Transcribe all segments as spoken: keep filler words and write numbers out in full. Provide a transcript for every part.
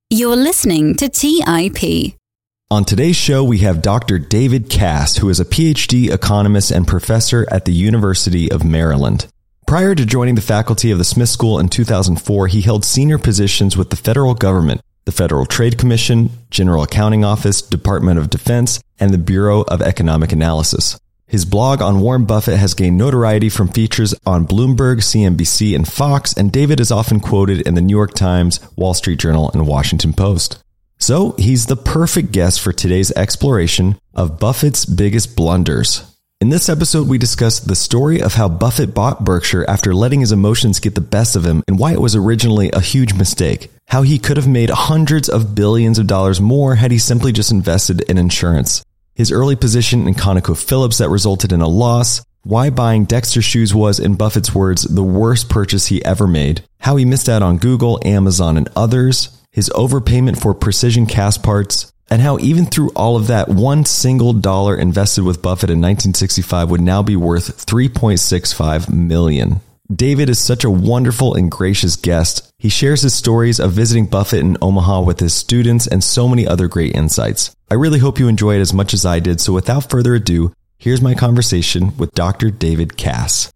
You're listening to T I P. On today's show, we have Doctor David Cass, who is a P H D economist and professor at the University of Maryland. Prior to joining the faculty of the Smith School in two thousand four, he held senior positions with the federal government, the Federal Trade Commission, General Accounting Office, Department of Defense, and the Bureau of Economic Analysis. His blog on Warren Buffett has gained notoriety from features on Bloomberg, C N B C, and Fox, and David is often quoted in the New York Times, Wall Street Journal, and Washington Post. So he's the perfect guest for today's exploration of Buffett's biggest blunders. In this episode, we discuss the story of how Buffett bought Berkshire after letting his emotions get the best of him and why it was originally a huge mistake, how he could have made hundreds of billions of dollars more had he simply just invested in insurance, his early position in ConocoPhillips that resulted in a loss, why buying Dexter shoes was, in Buffett's words, the worst purchase he ever made, how he missed out on Google, Amazon, and others, his overpayment for precision cast parts, and how even through all of that, one single dollar invested with Buffett in nineteen sixty-five would now be worth three point six five million dollars. David is such a wonderful and gracious guest. He shares his stories of visiting Buffett in Omaha with his students and so many other great insights. I really hope you enjoy it as much as I did. So without further ado, here's my conversation with Doctor David Cass.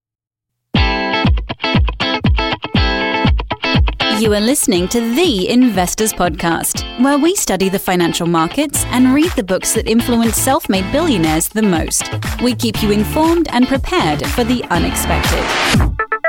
You are listening to The Investors Podcast, where we study the financial markets and read the books that influence self-made billionaires the most. We keep you informed and prepared for the unexpected.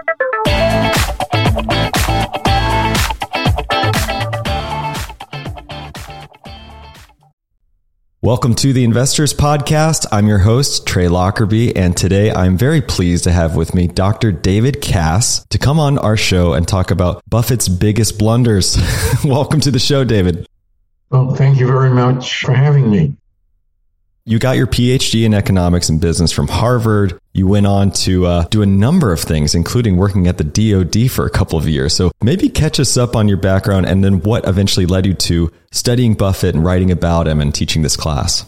Welcome to the Investors Podcast. I'm your host, Trey Lockerbie, and today I'm very pleased to have with me Doctor David Cass to come on our show and talk about Buffett's biggest blunders. Welcome to the show, David. Well, thank you very much for having me. You got your P H D in economics and business from Harvard. You went on to uh, do a number of things, including working at the D O D for a couple of years. So maybe catch us up on your background and then what eventually led you to studying Buffett and writing about him and teaching this class.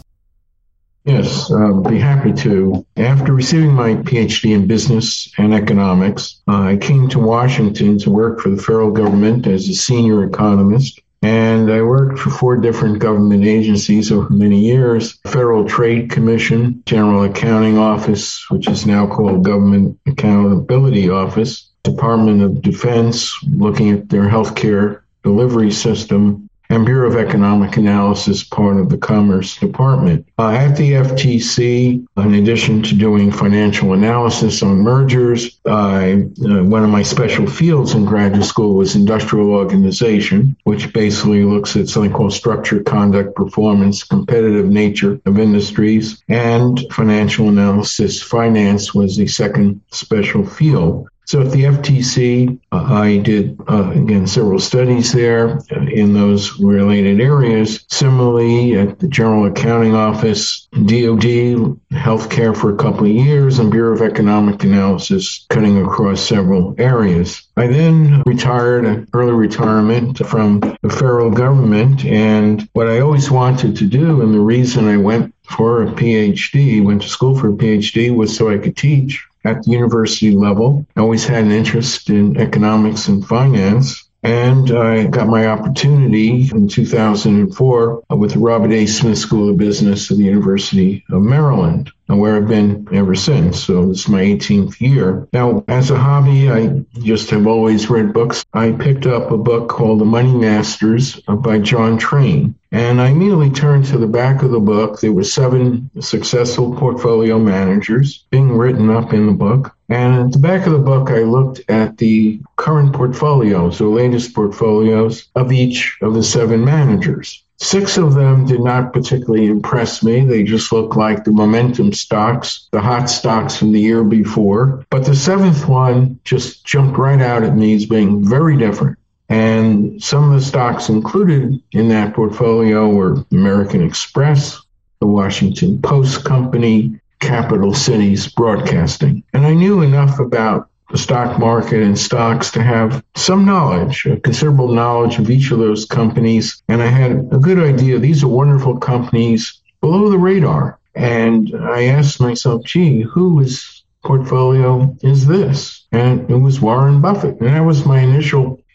Yes, I'll be happy to. After receiving my P H D in business and economics, uh, I came to Washington to work for the federal government as a senior economist. And I worked for four different government agencies over many years: Federal Trade Commission, General Accounting Office, which is now called Government Accountability Office, Department of Defense, looking at their healthcare delivery system, and Bureau of Economic Analysis, part of the Commerce Department. Uh, at the F T C, in addition to doing financial analysis on mergers, I, uh, one of my special fields in graduate school was industrial organization, which basically looks at something called structure, conduct, performance, competitive nature of industries, and financial analysis. Finance was the second special field. So at the F T C, uh, I did, uh, again, several studies there in those related areas. Similarly, at the General Accounting Office, D O D, healthcare for a couple of years, and Bureau of Economic Analysis, cutting across several areas. I then retired, early retirement from the federal government, and what I always wanted to do, and the reason I went for a P H D, went to school for a P H D, was so I could teach at the university level. I always had an interest in economics and finance, and I got my opportunity in two thousand four with the Robert A. Smith School of Business at the University of Maryland, where I've been ever since. So this is my eighteenth year. Now, as a hobby, I just have always read books. I picked up a book called The Money Masters by John Train. And I immediately turned to the back of the book. There were seven successful portfolio managers being written up in the book. And at the back of the book, I looked at the current portfolios, or latest portfolios of each of the seven managers. Six of them did not particularly impress me. They just looked like the momentum stocks, the hot stocks from the year before. But the seventh one just jumped right out at me as being very different. And some of the stocks included in that portfolio were American Express, the Washington Post Company, Capital Cities Broadcasting. And I knew enough about the stock market and stocks to have some knowledge, a considerable knowledge of each of those companies. And I had a good idea. These are wonderful companies below the radar. And I asked myself, gee, whose portfolio is this? And it was Warren Buffett. And that was my initial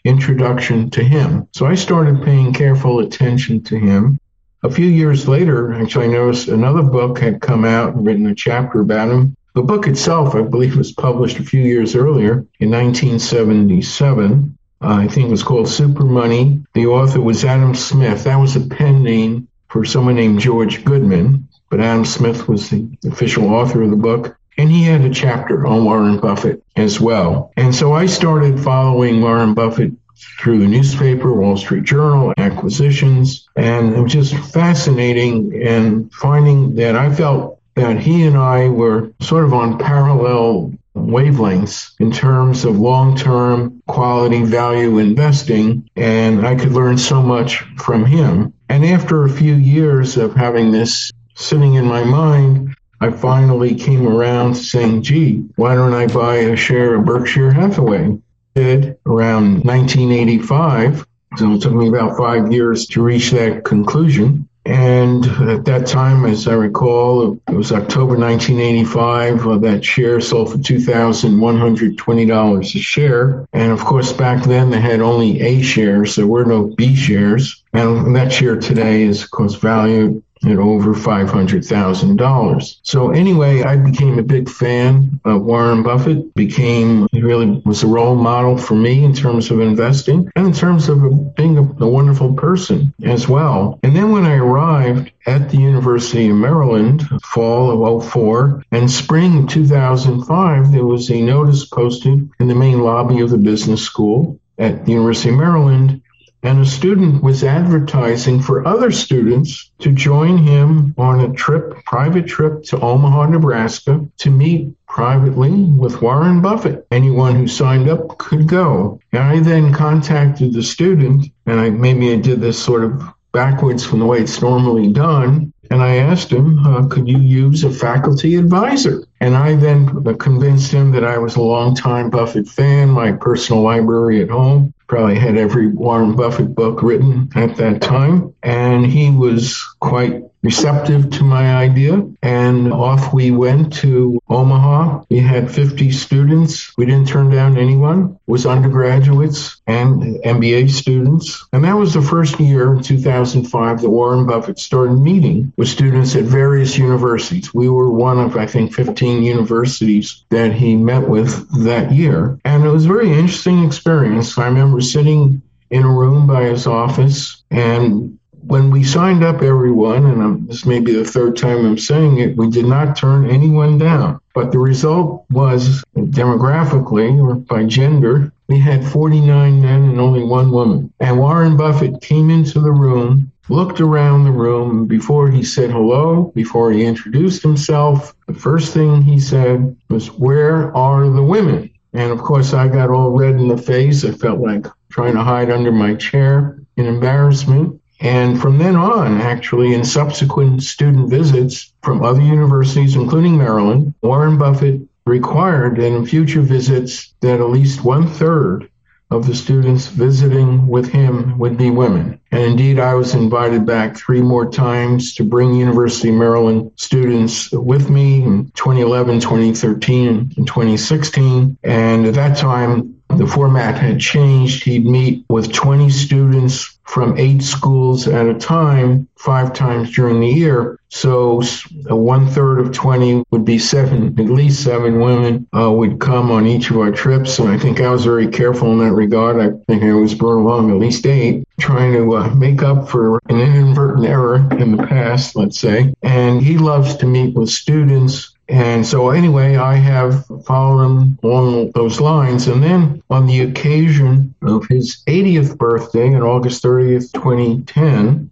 introduction to him. So I started paying careful attention to him. A few years later, actually, I noticed another book had come out and written a chapter about him. The book itself, I believe, was published a few years earlier in nineteen seventy-seven. Uh, I think it was called Super Money. The author was Adam Smith. That was a pen name for someone named George Goodman, but Adam Smith was the official author of the book. And he had a chapter on Warren Buffett as well. And so I started following Warren Buffett through the newspaper, Wall Street Journal, acquisitions, and it was just fascinating and finding that I felt that he and I were sort of on parallel wavelengths in terms of long-term quality value investing, and I could learn so much from him. And after a few years of having this sitting in my mind, I finally came around to saying, gee, why don't I buy a share of Berkshire Hathaway? Did around nineteen eighty-five, so it took me about five years to reach that conclusion. And at that time, as I recall, it was October nineteen eighty-five, uh, that share sold for two thousand one hundred twenty dollars a share. And of course, back then they had only A shares, there were no B shares. And that share today is, of course, valued at over five hundred thousand dollars. So anyway, I became a big fan of Warren Buffett, became, he really was a role model for me in terms of investing and in terms of being a, a wonderful person as well. And then when I arrived at the University of Maryland, fall of oh four, and spring two thousand five, there was a notice posted in the main lobby of the business school at the University of Maryland, and a student was advertising for other students to join him on a trip, private trip to Omaha, Nebraska, to meet privately with Warren Buffett. Anyone who signed up could go. And I then contacted the student, and I maybe I did this sort of backwards from the way it's normally done. And I asked him, uh, could you use a faculty advisor? And I then convinced him that I was a longtime Buffett fan, my personal library at home. Probably had every Warren Buffett book written at that time. And he was quite receptive to my idea. And off we went to Omaha. We had fifty students. We didn't turn down anyone. It was undergraduates and M B A students. And that was the first year in two thousand five that Warren Buffett started meeting with students at various universities. We were one of, I think, fifteen universities that he met with that year. And it was a very interesting experience. I remember sitting in a room by his office, and when we signed up everyone, and I'm, this may be the third time I'm saying it, we did not turn anyone down. But the result was, demographically or by gender, we had forty-nine men and only one woman. And Warren Buffett came into the room, looked around the room, before he said hello, before he introduced himself, the first thing he said was, "Where are the women?" And of course, I got all red in the face. I felt like trying to hide under my chair in embarrassment. And from then on, actually, in subsequent student visits from other universities, including Maryland, Warren Buffett required that in future visits that at least one-third of the students visiting with him would be women. And indeed, I was invited back three more times to bring University of Maryland students with me in twenty eleven, twenty thirteen, and twenty sixteen. And at that time, the format had changed. He'd meet with twenty students from eight schools at a time, five times during the year. So one third of twenty would be seven, at least seven women uh, would come on each of our trips. And I think I was very careful in that regard. I think I was brought along at least eight, trying to uh, make up for an inadvertent error in the past, let's say. And he loves to meet with students. And so anyway, I have followed him along those lines. And then on the occasion of his eightieth birthday on August thirtieth, twenty ten,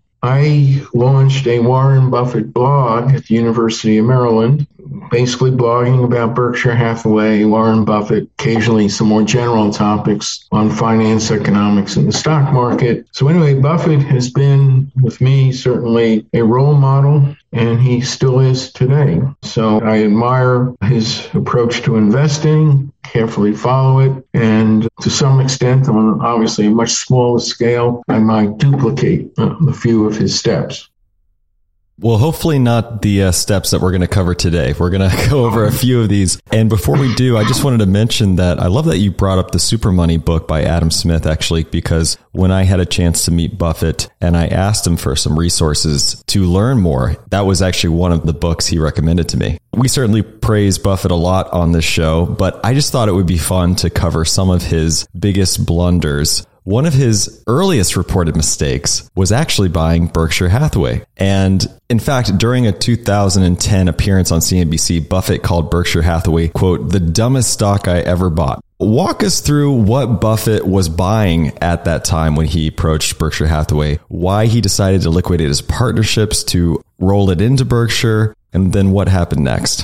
I launched a Warren Buffett blog at the University of Maryland, basically blogging about Berkshire Hathaway, Warren Buffett, occasionally some more general topics on finance, economics, and the stock market. So anyway, Buffett has been, with me, certainly a role model, and he still is today. So I admire his approach to investing, carefully follow it, and to some extent, on obviously a much smaller scale, I might duplicate uh, a few of his steps. Well, hopefully not the uh, steps that we're going to cover today. We're going to go over a few of these. And before we do, I just wanted to mention that I love that you brought up the Super Money book by Adam Smith, actually, because when I had a chance to meet Buffett and I asked him for some resources to learn more, that was actually one of the books he recommended to me. We certainly praise Buffett a lot on this show, but I just thought it would be fun to cover some of his biggest blunders. One of his earliest reported mistakes was actually buying Berkshire Hathaway. And in fact, during a two thousand ten appearance on C N B C, Buffett called Berkshire Hathaway, quote, the dumbest stock I ever bought. Walk us through what Buffett was buying at that time when he approached Berkshire Hathaway, why he decided to liquidate his partnerships to roll it into Berkshire, and then what happened next.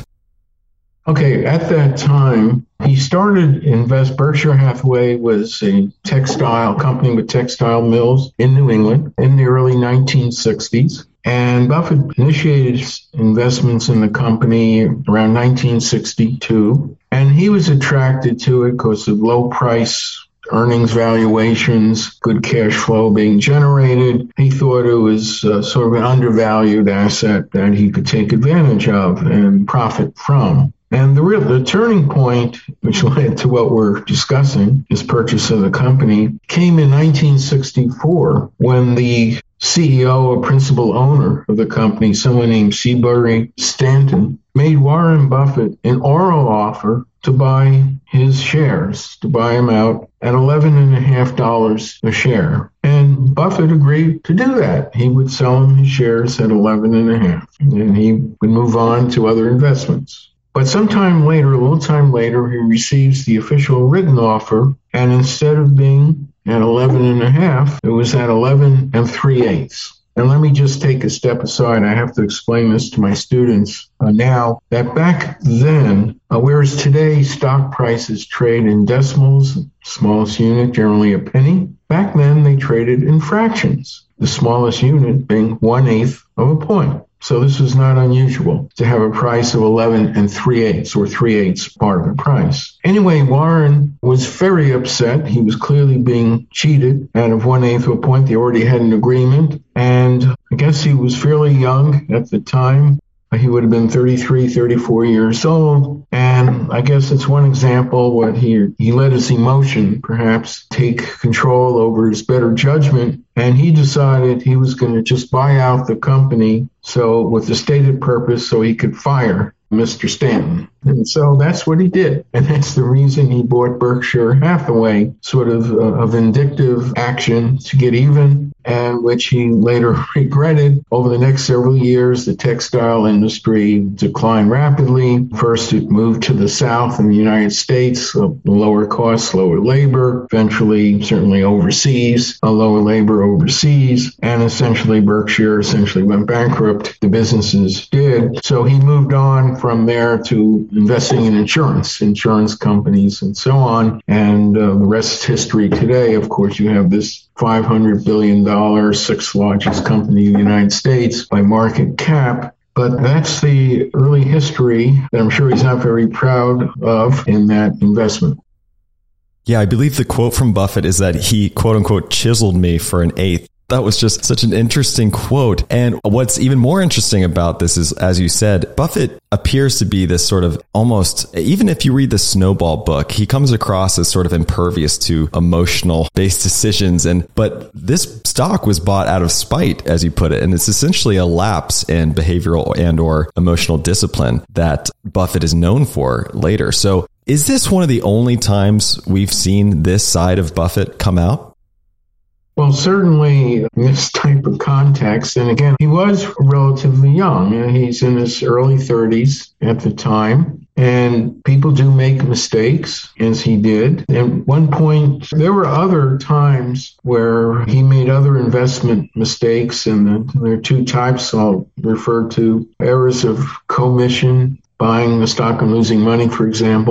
Okay, at that time, he started invest. Berkshire Hathaway was a textile company with textile mills in New England in the early nineteen sixties. And Buffett initiated investments in the company around nineteen sixty-two. And he was attracted to it because of low price earnings valuations, good cash flow being generated. He thought it was uh, sort of an undervalued asset that he could take advantage of and profit from. And the real the turning point, which led to what we're discussing, his purchase of the company, came in nineteen sixty-four when the C E O or principal owner of the company, someone named Seabury Stanton, made Warren Buffett an oral offer to buy his shares, to buy them out at eleven and a half dollars a share. And Buffett agreed to do that. He would sell him his shares at eleven and a half, and he would move on to other investments. But sometime later, a little time later, he receives the official written offer, and instead of being at eleven and a half, it was at eleven and three eighths. And let me just take a step aside. I have to explain this to my students uh, now, that back then, uh, whereas today stock prices trade in decimals, smallest unit generally a penny, back then they traded in fractions, the smallest unit being one eighth of a point. So this was not unusual to have a price of eleven and three eighths, or three eighths part of the price. Anyway, Warren was very upset. He was clearly being cheated out of one eighth of a point. They already had an agreement. And I guess he was fairly young at the time. He would have been thirty-three, thirty-four years old. And I guess it's one example what he he let his emotion perhaps take control over his better judgment. And he decided he was going to just buy out the company so with the stated purpose so he could fire Mister Stanton. And so that's what he did. And that's the reason he bought Berkshire Hathaway, sort of a, a vindictive action to get even, and which he later regretted. Over the next several years, the textile industry declined rapidly. First, it moved to the South in the United States, uh, lower costs, lower labor, eventually, certainly overseas, a lower labor overseas, and essentially Berkshire essentially went bankrupt. The businesses did. So he moved on from there to investing in insurance, insurance companies, and so on. And uh, the rest is history today. Of course, you have this five hundred billion dollars, sixth largest company in the United States by market cap. But that's the early history that I'm sure he's not very proud of in that investment. Yeah, I believe the quote from Buffett is that he, quote unquote, chiseled me for an eighth. That was just such an interesting quote. And what's even more interesting about this is, as you said, Buffett appears to be this sort of almost, even if you read the Snowball book, he comes across as sort of impervious to emotional based decisions. And, but this stock was bought out of spite, as you put it. And it's essentially a lapse in behavioral and or emotional discipline that Buffett is known for later. So is this one of the only times we've seen this side of Buffett come out? Well, certainly in this type of context, and again, he was relatively young. He's in his early thirties at the time, and people do make mistakes, as he did. At one point, there were other times where he made other investment mistakes, and the, there are two types I'll refer to: errors of commission, buying the stock and losing money, for example,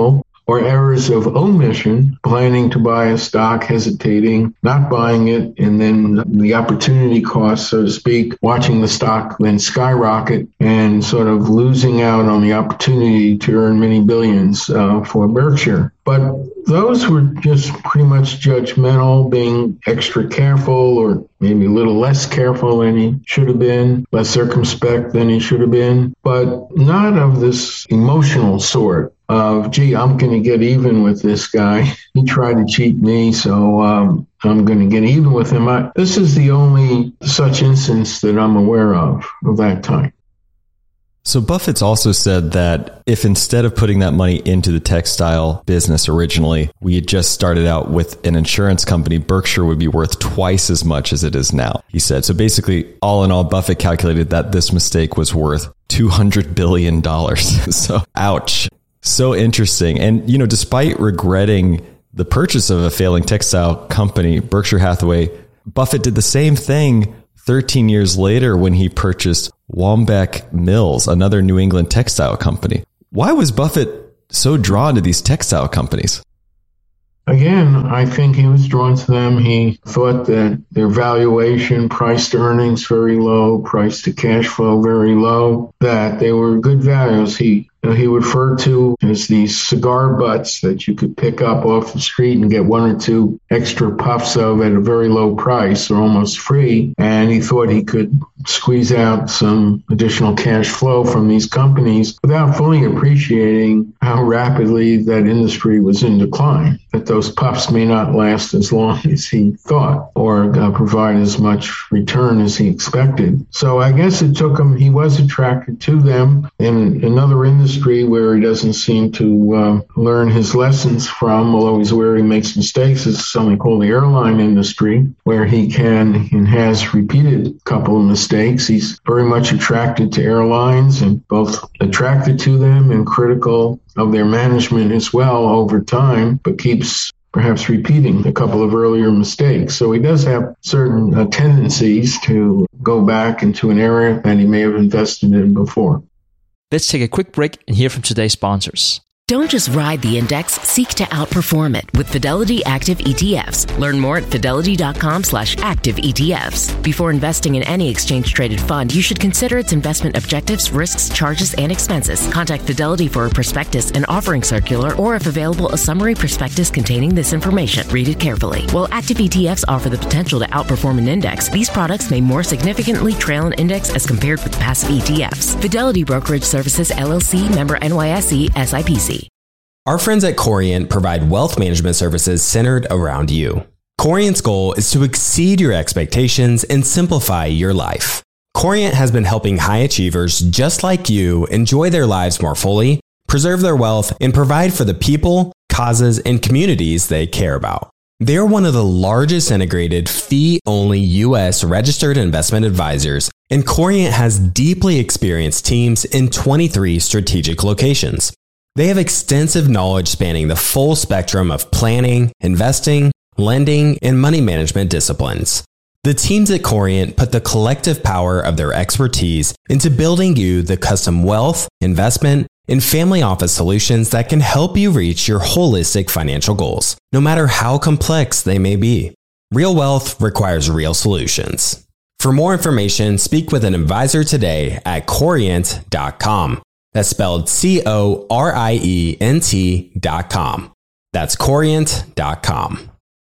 or errors of omission, planning to buy a stock, hesitating, not buying it, and then the opportunity cost, so to speak, watching the stock then skyrocket and sort of losing out on the opportunity to earn many billions uh, for Berkshire. But those were just pretty much judgmental, being extra careful or maybe a little less careful than he should have been, less circumspect than he should have been, but not of this emotional sort of, gee, I'm going to get even with this guy. He tried to cheat me, so um, I'm going to get even with him. I, this is the only such instance that I'm aware of of that type. So Buffett's also said that if instead of putting that money into the textile business originally, we had just started out with an insurance company, Berkshire would be worth twice as much as it is now, he said. So basically, all in all, Buffett calculated that this mistake was worth two hundred billion dollars. So, ouch. So interesting. And, you know, despite regretting the purchase of a failing textile company, Berkshire Hathaway, Buffett did the same thing thirteen years later when he purchased Wambeck Mills, another New England textile company. Why was Buffett so drawn to these textile companies? Again, I think he was drawn to them. He thought that their valuation, price to earnings very low, price to cash flow very low, that they were good values. He he referred to as these cigar butts that you could pick up off the street and get one or two extra puffs of at a very low price or almost free. And he thought he could squeeze out some additional cash flow from these companies without fully appreciating how rapidly that industry was in decline, that those puffs may not last as long as he thought or uh, provide as much return as he expected. So I guess it took him, he was attracted to them in another industry where he doesn't seem to uh, learn his lessons from, although he's where he makes mistakes, is something called the airline industry, where he can and has repeated a couple of mistakes. He's very much attracted to airlines and both attracted to them and critical of their management as well over time, but keeps perhaps repeating a couple of earlier mistakes. So he does have certain uh, tendencies to go back into an area that he may have invested in before. Let's take a quick break and hear from today's sponsors. Don't just ride the index, seek to outperform it with Fidelity Active E T Fs. Learn more at fidelity.com slash active ETFs. Before investing in any exchange-traded fund, you should consider its investment objectives, risks, charges, and expenses. Contact Fidelity for a prospectus and offering circular, or if available, a summary prospectus containing this information. Read it carefully. While active E T Fs offer the potential to outperform an index, these products may more significantly trail an index as compared with passive E T Fs. Fidelity Brokerage Services, L L C, member N Y S E, S I P C. Our friends at Corient provide wealth management services centered around you. Corient's goal is to exceed your expectations and simplify your life. Corient has been helping high achievers just like you enjoy their lives more fully, preserve their wealth, and provide for the people, causes, and communities they care about. They're one of the largest integrated fee-only U S registered investment advisors, and Corient has deeply experienced teams in twenty-three strategic locations. They have extensive knowledge spanning the full spectrum of planning, investing, lending, and money management disciplines. The teams at Corient put the collective power of their expertise into building you the custom wealth, investment, and family office solutions that can help you reach your holistic financial goals, no matter how complex they may be. Real wealth requires real solutions. For more information, speak with an advisor today at corient dot com. That's spelled C O R I E N T dot com. That's corient dot com.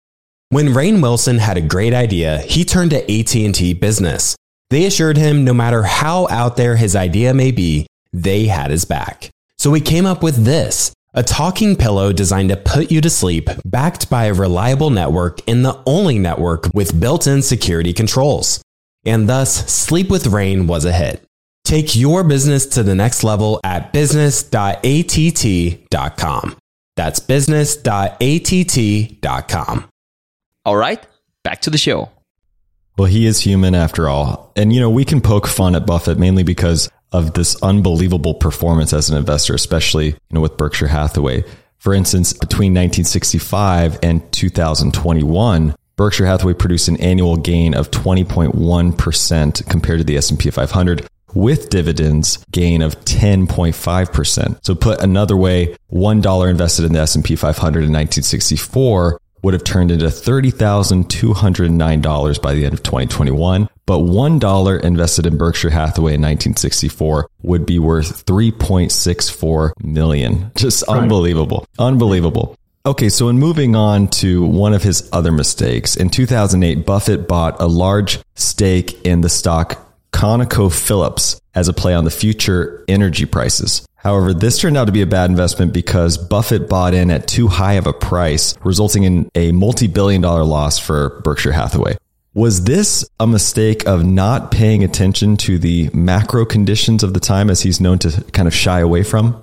When Rainn Wilson had a great idea, he turned to A T and T Business. They assured him no matter how out there his idea may be, they had his back. So he came up with this, a talking pillow designed to put you to sleep, backed by a reliable network and the only network with built-in security controls. And thus, Sleep with Rainn was a hit. Take your business to the next level at business dot A T T dot com. That's business dot A T T dot com. All right, back to the show. Well, he is human after all. And, you know, we can poke fun at Buffett mainly because of this unbelievable performance as an investor, especially, you know, with Berkshire Hathaway. For instance, between nineteen sixty-five and two thousand twenty-one, Berkshire Hathaway produced an annual gain of twenty point one percent compared to the S and P five hundred. with dividends gain of ten point five percent. So put another way, one dollar invested in the S and P five hundred in nineteen sixty-four would have turned into thirty thousand two hundred nine dollars by the end of twenty twenty-one. But one dollar invested in Berkshire Hathaway in nineteen sixty-four would be worth three point six four million dollars. Just right. Unbelievable. Unbelievable. Okay, so in moving on to one of his other mistakes, in two thousand eight, Buffett bought a large stake in the stock ConocoPhillips as a play on the future energy prices. However, this turned out to be a bad investment because Buffett bought in at too high of a price, resulting in a multi-billion dollar loss for Berkshire Hathaway. Was this a mistake of not paying attention to the macro conditions of the time, as he's known to kind of shy away from?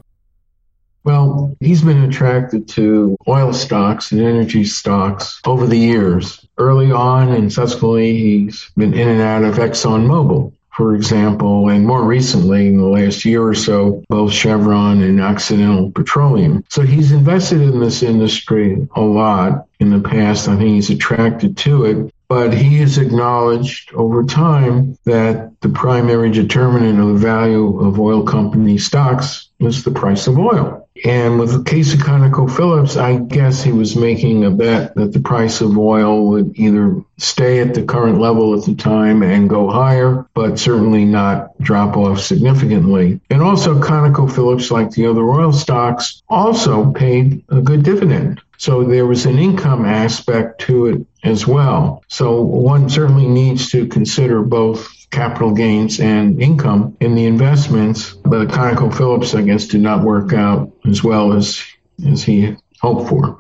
Well, he's been attracted to oil stocks and energy stocks over the years. Early on and subsequently, he's been in and out of ExxonMobil, for example, and more recently, in the last year or so, both Chevron and Occidental Petroleum. So he's invested in this industry a lot in the past. I think he's attracted to it. But he has acknowledged over time that the primary determinant of the value of oil company stocks was the price of oil. And with the case of ConocoPhillips, I guess he was making a bet that the price of oil would either stay at the current level at the time and go higher, but certainly not drop off significantly. And also ConocoPhillips, like the other oil stocks, also paid a good dividend. So there was an income aspect to it as well. So one certainly needs to consider both capital gains and income in the investments. But ConocoPhillips, I guess, did not work out as well as, as he hoped for.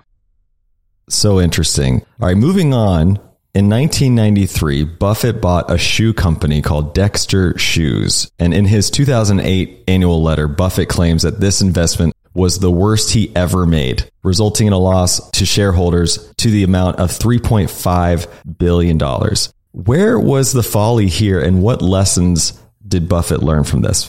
So interesting. All right, moving on. In nineteen ninety-three, Buffett bought a shoe company called Dexter Shoes. And in his two thousand eight annual letter, Buffett claims that this investment was the worst he ever made, resulting in a loss to shareholders to the amount of three point five billion dollars. Where was the folly here, and what lessons did Buffett learn from this?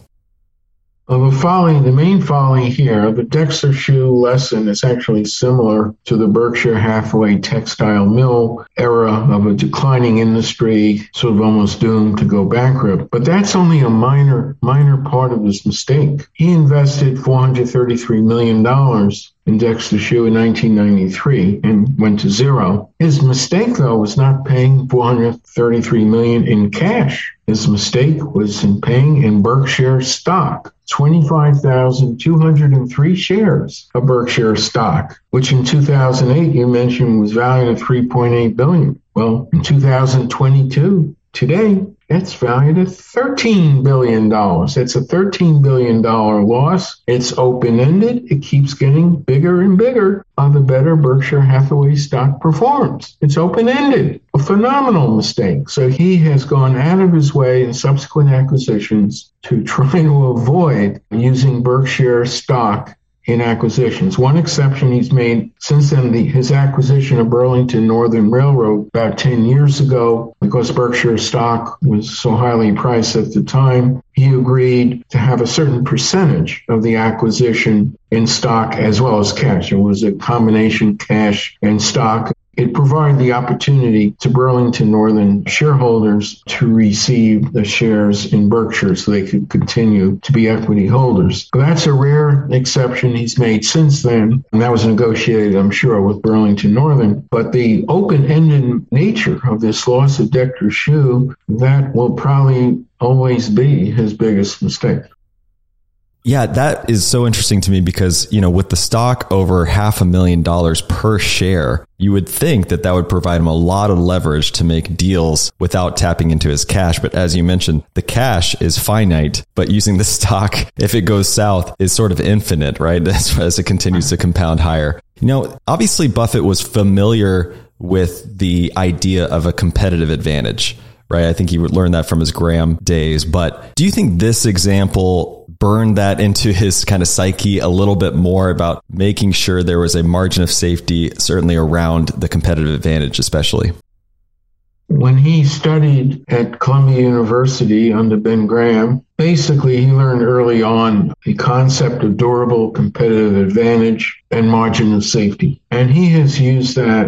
Well, the folly, the main folly here, the Dexter shoe lesson is actually similar to the Berkshire Hathaway textile mill era of a declining industry, sort of almost doomed to go bankrupt. But that's only a minor, minor part of his mistake. He invested four hundred thirty-three million dollars in Dexter Shoe in nineteen ninety-three and went to zero. His mistake, though, was not paying four hundred thirty-three million dollars in cash. His mistake was in paying in Berkshire stock, twenty-five thousand two hundred three shares of Berkshire stock, which in two thousand eight you mentioned was valued at three point eight billion dollars. Well, in two thousand twenty-two, today, it's valued at thirteen billion dollars. It's a thirteen billion dollars loss. It's open-ended. It keeps getting bigger and bigger on the better Berkshire Hathaway stock performs. It's open-ended. A phenomenal mistake. So he has gone out of his way in subsequent acquisitions to try to avoid using Berkshire stock in acquisitions. One exception he's made since then, the, his acquisition of Burlington Northern Railroad about ten years ago, because Berkshire stock was so highly priced at the time, he agreed to have a certain percentage of the acquisition in stock as well as cash. It was a combination cash and stock. It provided the opportunity to Burlington Northern shareholders to receive the shares in Berkshire so they could continue to be equity holders. But that's a rare exception he's made since then, and that was negotiated, I'm sure, with Burlington Northern. But the open-ended nature of this loss of Dexter Shoe, that will probably always be his biggest mistake. Yeah, that is so interesting to me because, you know, with the stock over half a million dollars per share, you would think that that would provide him a lot of leverage to make deals without tapping into his cash. But as you mentioned, the cash is finite, but using the stock, if it goes south, is sort of infinite, right? As, as it continues to compound higher. You know, obviously Buffett was familiar with the idea of a competitive advantage, right? I think he learned that from his Graham days. But do you think this example burned that into his kind of psyche a little bit more about making sure there was a margin of safety, certainly around the competitive advantage, especially? When he studied at Columbia University under Ben Graham, basically he learned early on the concept of durable competitive advantage and margin of safety. And he has used that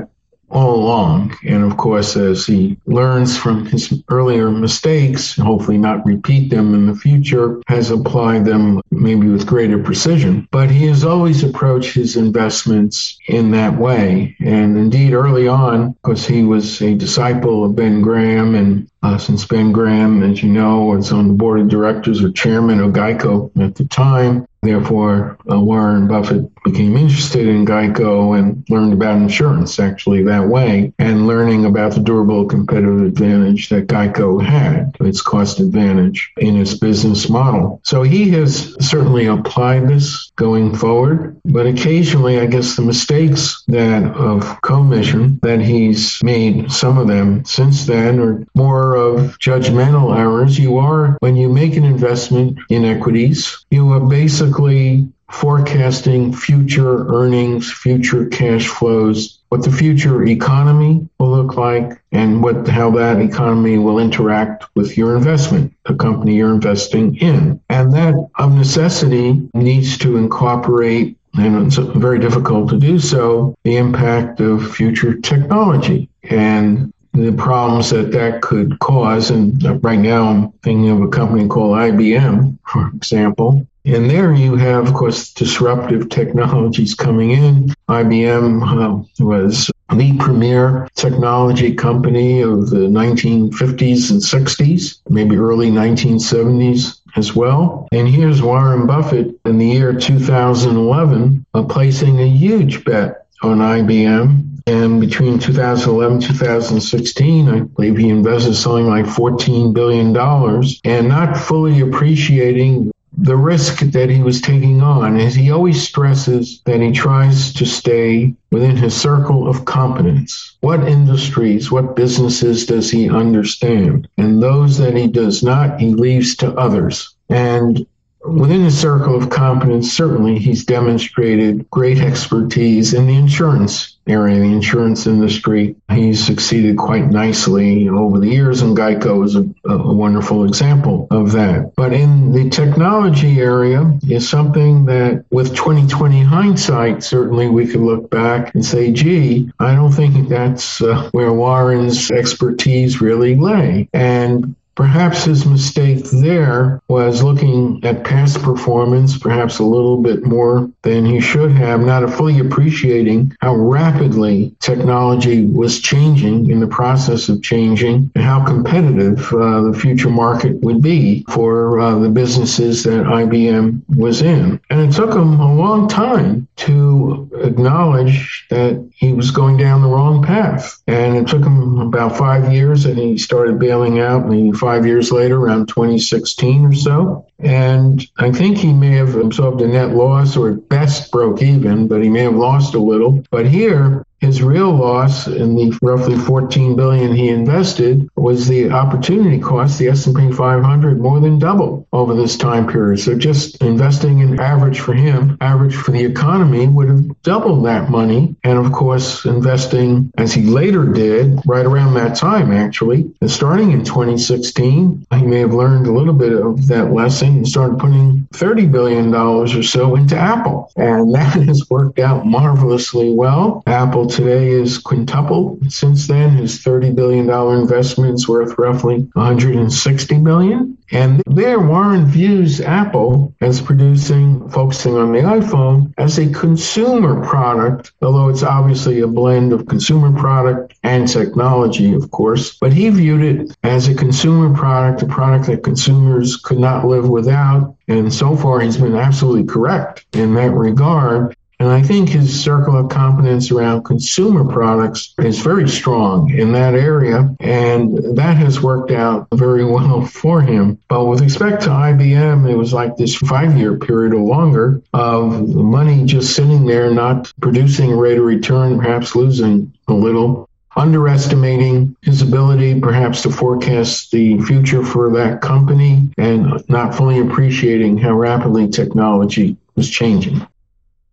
all along. And of course, as he learns from his earlier mistakes, hopefully not repeat them in the future, has applied them maybe with greater precision. But he has always approached his investments in that way. And indeed, early on, because he was a disciple of Ben Graham, and uh, since Ben Graham, as you know, was on the board of directors or chairman of Geico at the time, therefore, uh, Warren Buffett became interested in Geico and learned about insurance actually that way, and learning about the durable competitive advantage that Geico had, its cost advantage in its business model. So he has certainly applied this going forward, but occasionally I guess the mistakes that of commission that he's made, some of them since then, are more of judgmental errors. You are, when you make an investment in equities, you are basically forecasting future earnings, future cash flows, what the future economy will look like, and what how that economy will interact with your investment, the company you're investing in. And that, of necessity, needs to incorporate, and it's very difficult to do so, the impact of future technology and the problems that that could cause. And right now I'm thinking of a company called I B M, for example. And there you have, of course, disruptive technologies coming in. I B M uh, was the premier technology company of the nineteen fifties and sixties, maybe early nineteen seventies as well. And here's Warren Buffett in the year two thousand eleven uh, placing a huge bet on I B M. And between two thousand eleven and two thousand sixteen, I believe he invested something like fourteen billion dollars, and not fully appreciating the risk that he was taking on. As he always stresses that he tries to stay within his circle of competence. What industries, what businesses does he understand? And those that he does not, he leaves to others. And within his circle of competence, certainly he's demonstrated great expertise in the insurance area, the insurance industry. He's succeeded quite nicely over the years, and Geico is a, a wonderful example of that. But in the technology area is something that, with twenty twenty hindsight, certainly we could look back and say, gee, I don't think that's uh, where Warren's expertise really lay. And perhaps his mistake there was looking at past performance, perhaps a little bit more than he should have, not fully appreciating how rapidly technology was changing, in the process of changing, and how competitive uh, the future market would be for uh, the businesses that I B M was in. And it took him a long time to acknowledge that he was going down the wrong path. And it took him about five years, and he started bailing out, and he five years later, around twenty sixteen or so. And I think he may have absorbed a net loss, or at best broke even, but he may have lost a little. But here, his real loss in the roughly fourteen billion dollars he invested was the opportunity cost. The S and P five hundred more than doubled over this time period. So just investing in average for him, average for the economy, would have doubled that money. And of course, investing, as he later did, right around that time actually, and starting in twenty sixteen, he may have learned a little bit of that lesson and started putting thirty billion dollars or so into Apple. And that has worked out marvelously well. Apple today is quintupled since then. His thirty billion dollars investment is worth roughly one hundred sixty billion dollars. And there, Warren views Apple as producing, focusing on the iPhone, as a consumer product, although it's obviously a blend of consumer product and technology, of course. But he viewed it as a consumer product, a product that consumers could not live without. And so far, he's been absolutely correct in that regard. And I think his circle of competence around consumer products is very strong in that area, and that has worked out very well for him. But with respect to I B M, it was like this five-year period or longer of the money just sitting there, not producing a rate of return, perhaps losing a little, underestimating his ability perhaps to forecast the future for that company, and not fully appreciating how rapidly technology was changing.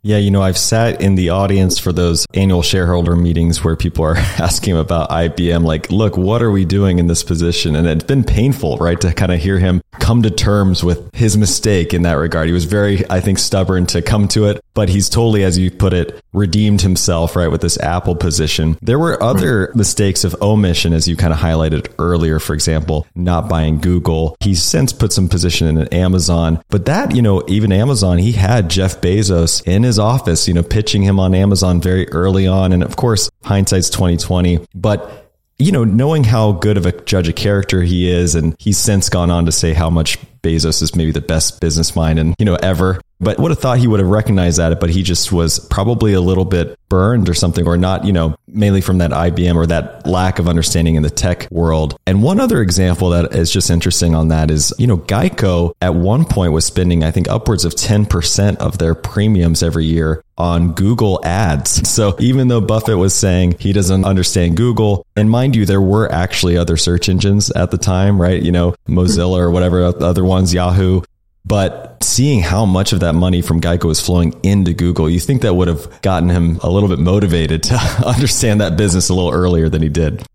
Yeah, you know, I've sat in the audience for those annual shareholder meetings where people are asking about I B M, like, look, what are we doing in this position? And it's been painful, right, to kind of hear him come to terms with his mistake in that regard. He was very, I think, stubborn to come to it, but he's totally, as you put it, redeemed himself, right, with this Apple position. There were other mistakes of omission, as you kind of highlighted earlier, for example, not buying Google. He's since put some position in Amazon, but that, you know, even Amazon, he had Jeff Bezos in his office, you know, pitching him on Amazon very early on. And of course, hindsight's twenty twenty, but you know, knowing how good of a judge of character he is, and he's since gone on to say how much Bezos is maybe the best business mind and, you know, ever. But would have thought he would have recognized that, but he just was probably a little bit burned or something, or not, you know, mainly from that I B M or that lack of understanding in the tech world. And one other example that is just interesting on that is, you know, Geico at one point was spending, I think, upwards of ten percent of their premiums every year on Google ads. So even though Buffett was saying he doesn't understand Google, and mind you, there were actually other search engines at the time, right? You know, Mozilla or whatever other ones, Yahoo. But seeing how much of that money from Geico is flowing into Google, you think that would have gotten him a little bit motivated to understand that business a little earlier than he did.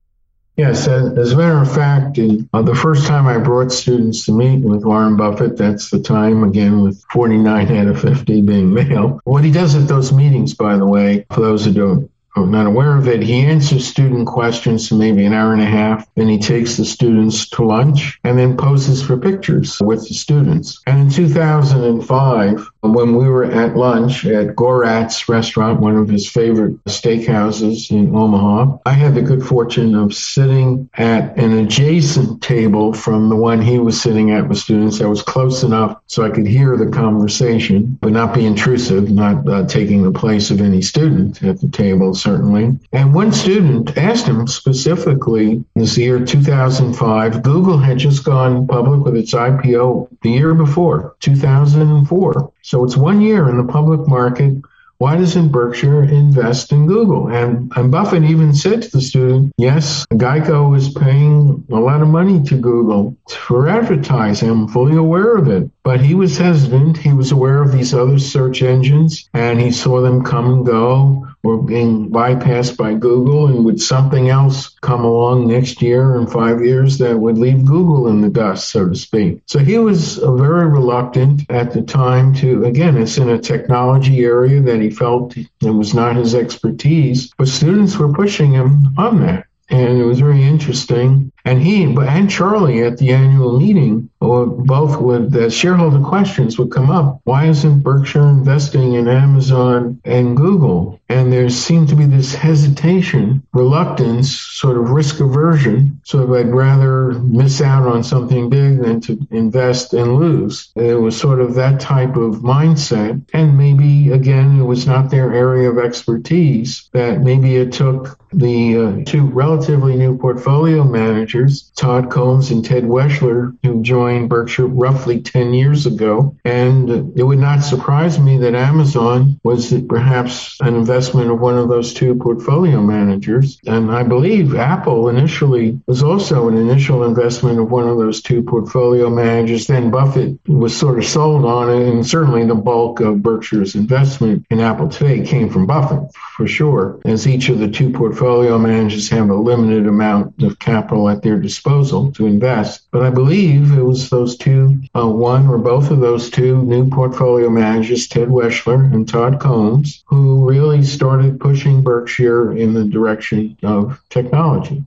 Yes, as a matter of fact, in, uh, the first time I brought students to meet with Warren Buffett, that's the time, again, with forty-nine out of fifty being male. What he does at those meetings, by the way, for those who don't, are not aware of it, he answers student questions for maybe an hour and a half. Then he takes the students to lunch and then poses for pictures with the students. And in two thousand five, when we were at lunch at Gorat's restaurant, one of his favorite steakhouses in Omaha, I had the good fortune of sitting at an adjacent table from the one he was sitting at with students. I was close enough so I could hear the conversation, but not be intrusive, not uh, taking the place of any student at the table, certainly. And one student asked him specifically, in this year two thousand five, Google had just gone public with its I P O the year before, two thousand four. So it's one year in the public market. Why doesn't Berkshire invest in Google? And, and Buffett even said to the student, yes, Geico is paying a lot of money to Google for advertising. I'm fully aware of it. But he was hesitant. He was aware of these other search engines, and he saw them come and go or being bypassed by Google, and would something else come along next year and five years that would leave Google in the dust, so to speak. So he was very reluctant at the time to, again, it's in a technology area that he felt it was not his expertise, but students were pushing him on that. And it was very interesting. And he and Charlie at the annual meeting, or both with the shareholder questions would come up. Why isn't Berkshire investing in Amazon and Google? And there seemed to be this hesitation, reluctance, sort of risk aversion. So I'd rather miss out on something big than to invest and lose. It was sort of that type of mindset. And maybe, again, it was not their area of expertise, that maybe it took the uh, two relatively new portfolio managers, Todd Combs and Ted Weschler, who joined Berkshire roughly ten years ago. And it would not surprise me that Amazon was perhaps an investment of one of those two portfolio managers. And I believe Apple initially was also an initial investment of one of those two portfolio managers. Then Buffett was sort of sold on it. And certainly the bulk of Berkshire's investment in Apple today came from Buffett, for sure, as each of the two portfolio managers have a limited amount of capital at their disposal to invest. But I believe it was those two, uh, one or both of those two new portfolio managers, Ted Weschler and Todd Combs, who really started pushing Berkshire in the direction of technology.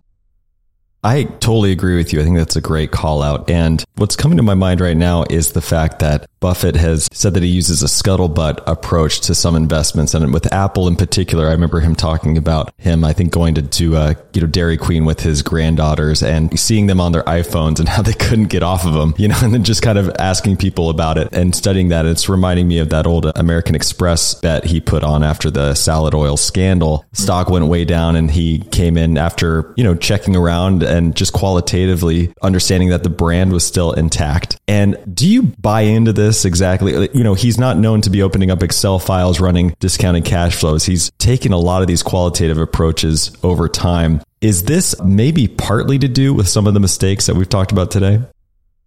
I totally agree with you. I think that's a great call out. And what's coming to my mind right now is the fact that Buffett has said that he uses a scuttlebutt approach to some investments. And with Apple in particular, I remember him talking about him, I think, going to do a, you know, Dairy Queen with his granddaughters and seeing them on their iPhones and how they couldn't get off of them, you know, and then just kind of asking people about it and studying that. It's reminding me of that old American Express bet he put on after the salad oil scandal. Stock went way down and he came in after, you know, checking around and just qualitatively understanding that the brand was still intact. And do you buy into this exactly? You know, he's not known to be opening up Excel files, running discounted cash flows. He's taken a lot of these qualitative approaches over time. Is this maybe partly to do with some of the mistakes that we've talked about today?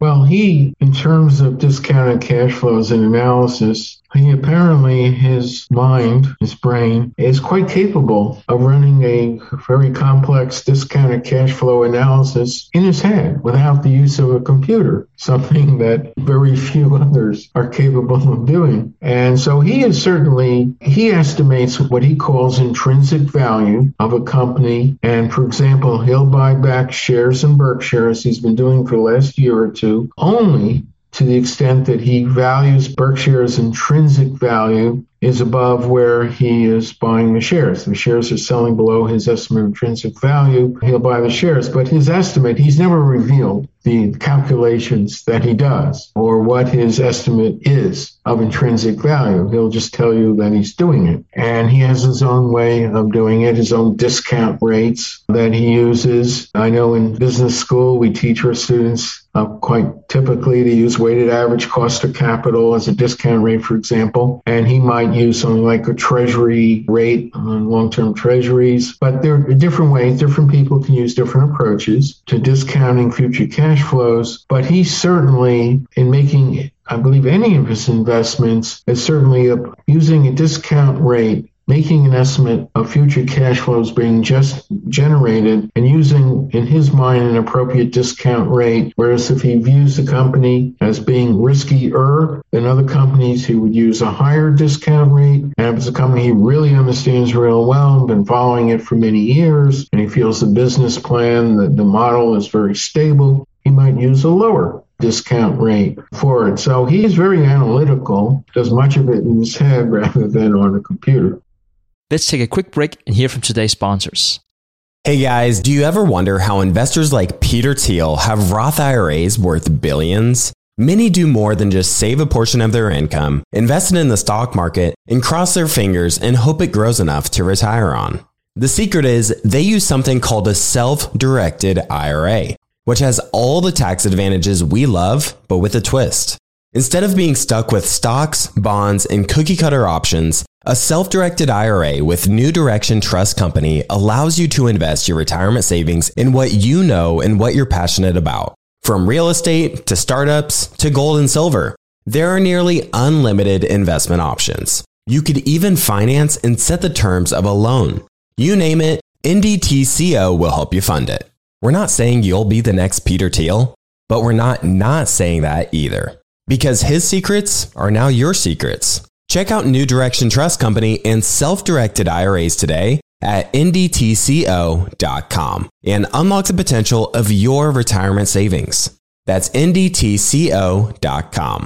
Well, he, in terms of discounted cash flows and analysis, he apparently, his mind, his brain, is quite capable of running a very complex discounted cash flow analysis in his head without the use of a computer, something that very few others are capable of doing. And so he is certainly, he estimates what he calls intrinsic value of a company. And for example, he'll buy back shares in Berkshire, as he's been doing for the last year or two, only to the extent that he values Berkshire's intrinsic value is above where he is buying the shares. The shares are selling below his estimate of intrinsic value. He'll buy the shares, but his estimate, he's never revealed the calculations that he does or what his estimate is of intrinsic value. He'll just tell you that he's doing it. And he has his own way of doing it, his own discount rates that he uses. I know in business school, we teach our students uh, quite typically to use weighted average cost of capital as a discount rate, for example. And he might use something like a treasury rate on long-term treasuries. But there are different ways. Different people can use different approaches to discounting future cash flows. But he certainly, in making, I believe, any of his investments, is certainly a, using a discount rate, making an estimate of future cash flows being just generated and using, in his mind, an appropriate discount rate. Whereas if he views the company as being riskier than other companies, he would use a higher discount rate. And if it's a company he really understands real well, been following it for many years, and he feels the business plan, the, the model is very stable, he might use a lower discount rate for it. So he's very analytical, does much of it in his head rather than on a computer. Let's take a quick break and hear from today's sponsors. Hey guys, do you ever wonder how investors like Peter Thiel have Roth I R As worth billions? Many do more than just save a portion of their income, invest it in the stock market, and cross their fingers and hope it grows enough to retire on. The secret is they use something called a self-directed I R A, which has all the tax advantages we love, but with a twist. Instead of being stuck with stocks, bonds, and cookie-cutter options, a self-directed I R A with New Direction Trust Company allows you to invest your retirement savings in what you know and what you're passionate about. From real estate to startups to gold and silver, there are nearly unlimited investment options. You could even finance and set the terms of a loan. You name it, N D T C O will help you fund it. We're not saying you'll be the next Peter Thiel, but we're not not saying that either. Because his secrets are now your secrets. Check out New Direction Trust Company and self-directed I R As today at N D T C O dot com and unlock the potential of your retirement savings. That's N D T C O dot com.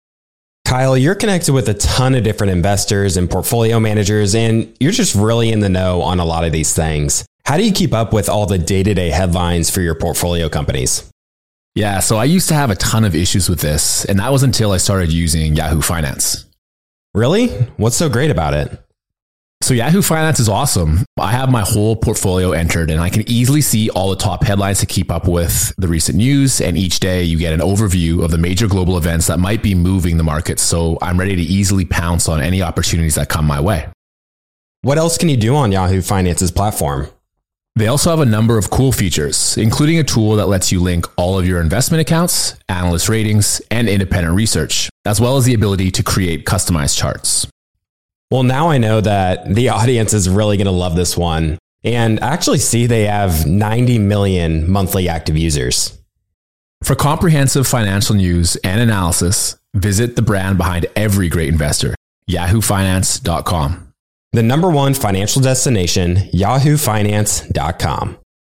Kyle, you're connected with a ton of different investors and portfolio managers, and you're just really in the know on a lot of these things. How do you keep up with all the day-to-day headlines for your portfolio companies? Yeah, so I used to have a ton of issues with this, and that was until I started using Yahoo Finance. Really? What's so great about it? So Yahoo Finance is awesome. I have my whole portfolio entered and I can easily see all the top headlines to keep up with the recent news. And each day you get an overview of the major global events that might be moving the market. So I'm ready to easily pounce on any opportunities that come my way. What else can you do on Yahoo Finance's platform? They also have a number of cool features, including a tool that lets you link all of your investment accounts, analyst ratings, and independent research, as well as the ability to create customized charts. Well, now I know that the audience is really going to love this one. And I actually see they have ninety million monthly active users. For comprehensive financial news and analysis, visit the brand behind every great investor, yahoo finance dot com. The number one financial destination, yahoo finance dot com.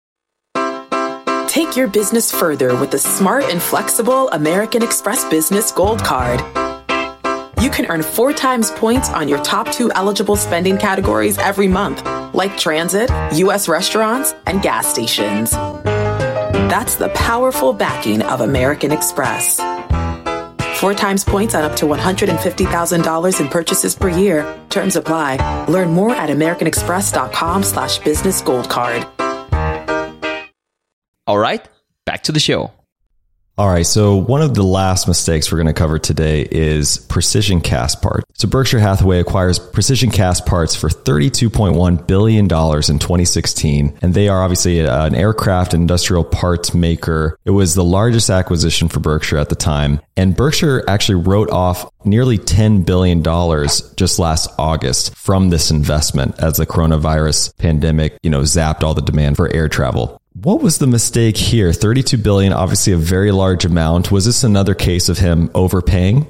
Take your business further with the smart and flexible American Express Business Gold Card. You can earn four times points on your top two eligible spending categories every month, like transit, U S restaurants, and gas stations. That's the powerful backing of American Express. Four times points on up to one hundred fifty thousand dollars in purchases per year. Terms apply. Learn more at american express dot com slash business gold card. All right, back to the show. All right, so one of the last mistakes we're going to cover today is Precision Castparts. So Berkshire Hathaway acquires Precision Castparts for thirty-two point one billion dollars in twenty sixteen, and they are obviously an aircraft and industrial parts maker. It was the largest acquisition for Berkshire at the time, and Berkshire actually wrote off nearly ten billion dollars just last August from this investment as the coronavirus pandemic, you know, zapped all the demand for air travel. What was the mistake here? thirty-two billion dollars, obviously a very large amount. Was this another case of him overpaying?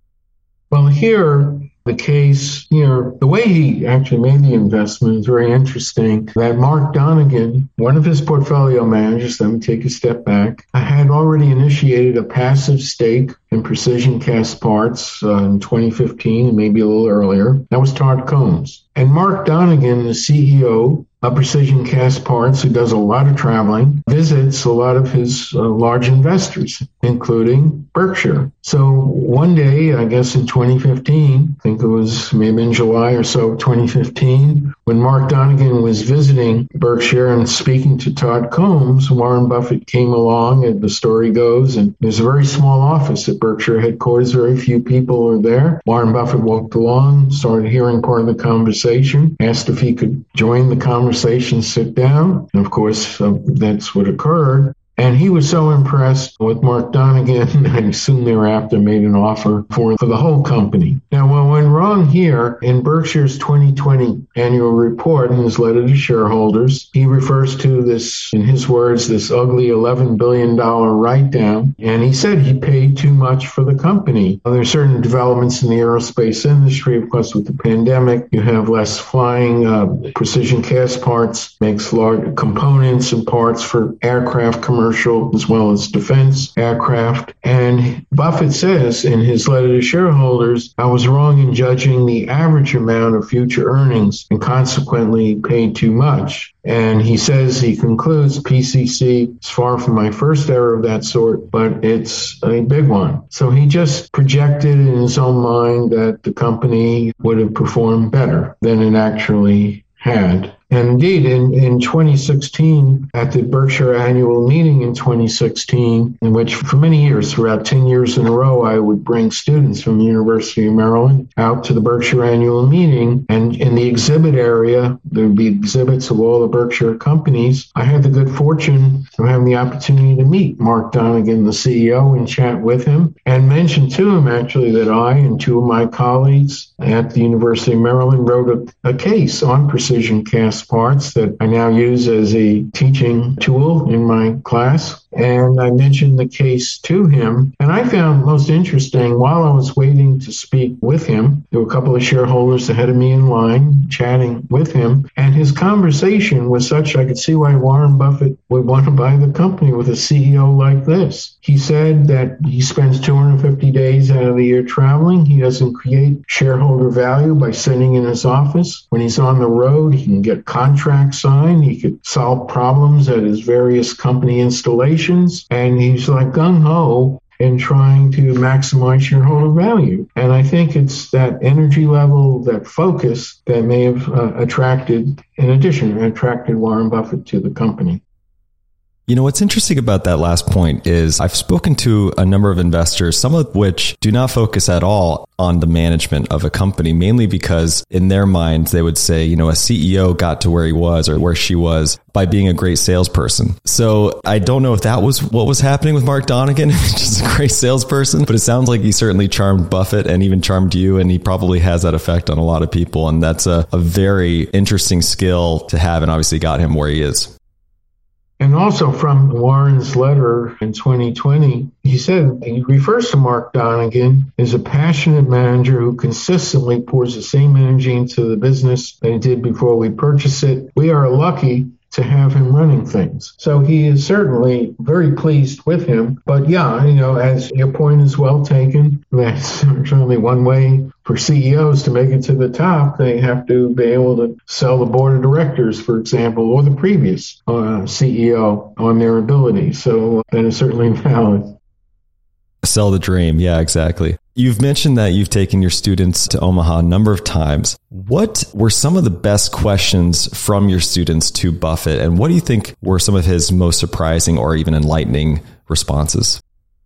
Well, here, the case, you know, the way he actually made the investment is very interesting. That Mark Donegan, one of his portfolio managers, let me take a step back, had already initiated a passive stake in Precision Castparts uh, in twenty fifteen, maybe a little earlier. That was Todd Combs. And Mark Donegan, the C E O of Precision Castparts, who does a lot of traveling, visits a lot of his uh, large investors, including Berkshire. So one day, I guess in twenty fifteen, I think it was maybe in July or so, twenty fifteen, when Mark Donegan was visiting Berkshire and speaking to Todd Combs, Warren Buffett came along, and the story goes, and there's a very small office at Berkshire headquarters, very few people are there. Warren Buffett walked along, started hearing part of the conversation, asked if he could join the conversation, sit down, and of course, uh, that's what occurred. And he was so impressed with Mark Donegan, and soon thereafter made an offer for, for the whole company. Now, what went wrong here in Berkshire's twenty twenty annual report in his letter to shareholders, he refers to this, in his words, this ugly eleven billion dollars write-down. And he said he paid too much for the company. There are certain developments in the aerospace industry. Of course, with the pandemic, you have less flying. Uh, Precision Castparts makes large components and parts for aircraft, commercial, as well as defense aircraft. And Buffett says in his letter to shareholders, I was wrong in judging the average amount of future earnings and consequently paid too much. And he says, he concludes, P C C is far from my first error of that sort, but it's a big one. So he just projected in his own mind that the company would have performed better than it actually had. And indeed, in, in twenty sixteen, at the Berkshire annual meeting in twenty sixteen, in which for many years, throughout ten years in a row, I would bring students from the University of Maryland out to the Berkshire annual meeting. And in the exhibit area, there would be exhibits of all the Berkshire companies. I had the good fortune of having the opportunity to meet Mark Donegan, the C E O, and chat with him, and mention to him actually that I and two of my colleagues at the University of Maryland wrote a, a case on Precision Castparts that I now use as a teaching tool in my class. And I mentioned the case to him. And I found most interesting, while I was waiting to speak with him, there were a couple of shareholders ahead of me in line chatting with him. And his conversation was such I could see why Warren Buffett would want to buy the company with a C E O like this. He said that he spends two hundred fifty days out of the year traveling. He doesn't create shareholder value by sitting in his office. When he's on the road, he can get contracts signed. He could solve problems at his various company installations. And he's like gung-ho in trying to maximize shareholder value. And I think it's that energy level, that focus that may have uh, attracted, in addition, attracted Warren Buffett to the company. You know, what's interesting about that last point is I've spoken to a number of investors, some of which do not focus at all on the management of a company, mainly because in their minds, they would say, you know, a C E O got to where he was or where she was by being a great salesperson. So I don't know if that was what was happening with Mark Donegan, just a great salesperson, but it sounds like he certainly charmed Buffett and even charmed you. And he probably has that effect on a lot of people. And that's a, a very interesting skill to have and obviously got him where he is. And also from Warren's letter in twenty twenty, he said, he refers to Mark Donegan as a passionate manager who consistently pours the same energy into the business that he did before we purchased it. We are lucky to have him running things. So he is certainly very pleased with him. But yeah, you know, as your point is well taken, that's certainly one way for C E Os to make it to the top. They have to be able to sell the board of directors, for example, or the previous uh, C E O on their ability. So that is certainly valid. Sell the dream. Yeah, exactly. You've mentioned that you've taken your students to Omaha a number of times. What were some of the best questions from your students to Buffett? And what do you think were some of his most surprising or even enlightening responses?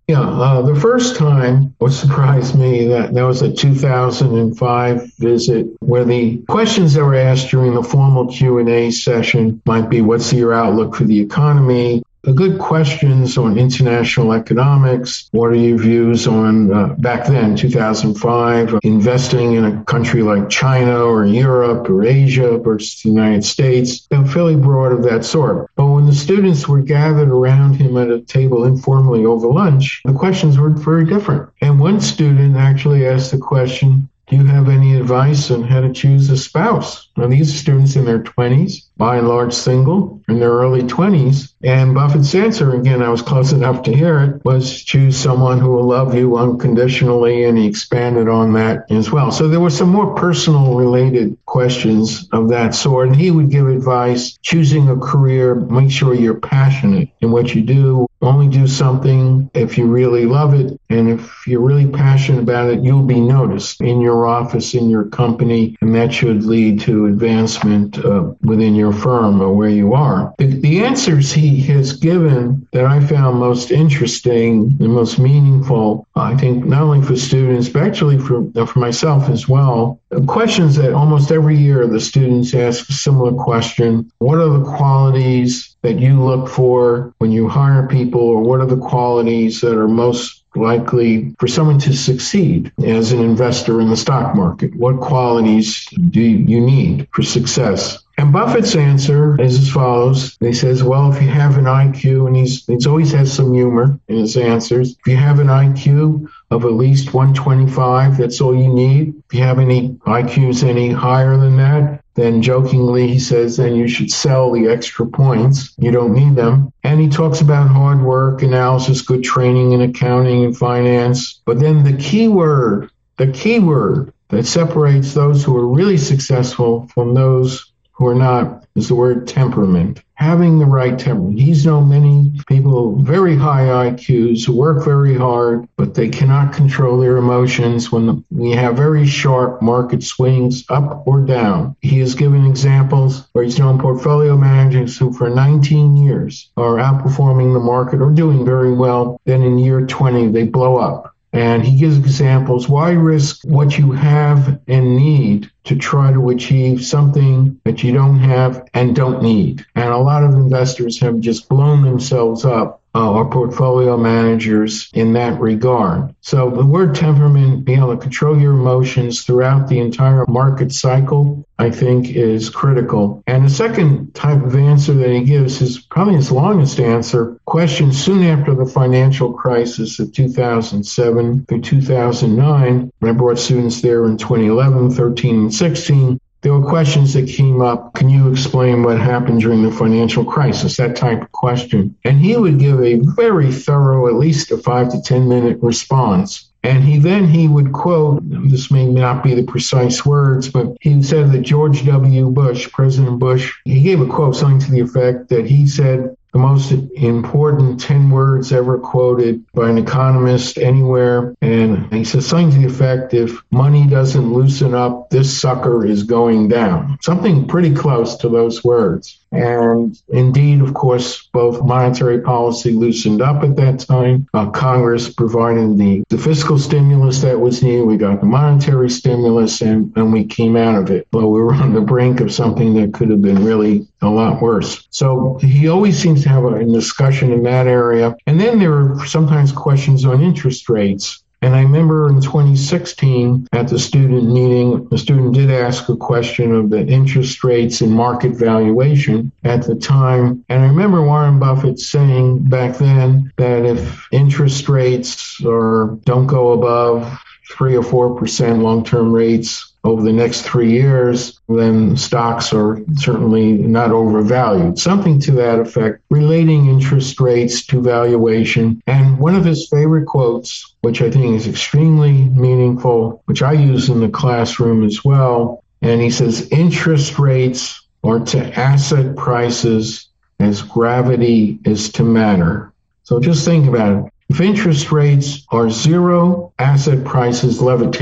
Yeah, uh, the first time, what surprised me, that that was a two thousand five visit where the questions that were asked during the formal Q and A session might be, what's your outlook for the economy? The good questions on international economics. What are your views on, uh, back then, two thousand five, investing in a country like China or Europe or Asia versus the United States? They're fairly broad of that sort. But when the students were gathered around him at a table informally over lunch, the questions were very different. And one student actually asked the question, do you have any advice on how to choose a spouse? Now, these are students in their twenties, by and large single, in their early twenties. And Buffett's answer, again, I was close enough to hear it, was choose someone who will love you unconditionally, and he expanded on that as well. So there were some more personal related questions of that sort. And he would give advice, choosing a career, make sure you're passionate in what you do. Only do something if you really love it. And if you're really passionate about it, you'll be noticed in your office, in your company, and that should lead to advancement uh, within your firm or where you are. The, the answers he has given that I found most interesting and most meaningful, I think not only for students, but actually for, for myself as well, questions that almost every year the students ask a similar question. What are the qualities that you look for when you hire people, or what are the qualities that are most likely for someone to succeed as an investor in the stock market? What qualities do you need for success? And Buffett's answer is as follows. He says, well, if you have an I Q, and he's, he's always has some humor in his answers. If you have an I Q of at least one twenty-five, that's all you need. If you have any I Qs any higher than that, then jokingly he says, then you should sell the extra points. You don't need them. And he talks about hard work, analysis, good training in accounting and finance. But then the key word, the key word that separates those who are really successful from those who are not is the word temperament. Having the right temperament. He's known many people with very high I Qs who work very hard, but they cannot control their emotions when the, we have very sharp market swings up or down. He has given examples where he's known portfolio managers who for nineteen years are outperforming the market or doing very well. Then in year twenty, they blow up. And he gives examples. Why risk what you have and need to try to achieve something that you don't have and don't need? And a lot of investors have just blown themselves up, uh, or portfolio managers in that regard. So the word temperament, being able to control your emotions throughout the entire market cycle, I think is critical. And the second type of answer that he gives is probably his longest answer. Question soon after the financial crisis of two thousand seven through two thousand nine, when I brought students there in twenty eleven, thirteen, and sixteen, there were questions that came up. Can you explain what happened during the financial crisis? That type of question. And he would give a very thorough, at least a five to ten minute response. And he then he would quote, this may not be the precise words, but he said that George W. Bush, President Bush, he gave a quote, something to the effect that he said the most important ten words ever quoted by an economist anywhere. And he says something to the effect, if money doesn't loosen up, this sucker is going down. Something pretty close to those words. And indeed, of course, both monetary policy loosened up at that time. Uh, Congress provided the, the fiscal stimulus that was needed. We got the monetary stimulus, and, and we came out of it. But we were on the brink of something that could have been really a lot worse. So he always seems to have a, a discussion in that area. And then there are sometimes questions on interest rates. And I remember in twenty sixteen at the student meeting, the student did ask a question of the interest rates and market valuation at the time. And I remember Warren Buffett saying back then that if interest rates or don't go above three or four percent long-term rates over the next three years, then stocks are certainly not overvalued. Something to that effect, relating interest rates to valuation. And one of his favorite quotes, which I think is extremely meaningful, which I use in the classroom as well, and he says, interest rates are to asset prices as gravity is to matter. So just think about it. If interest rates are zero, asset prices levitate.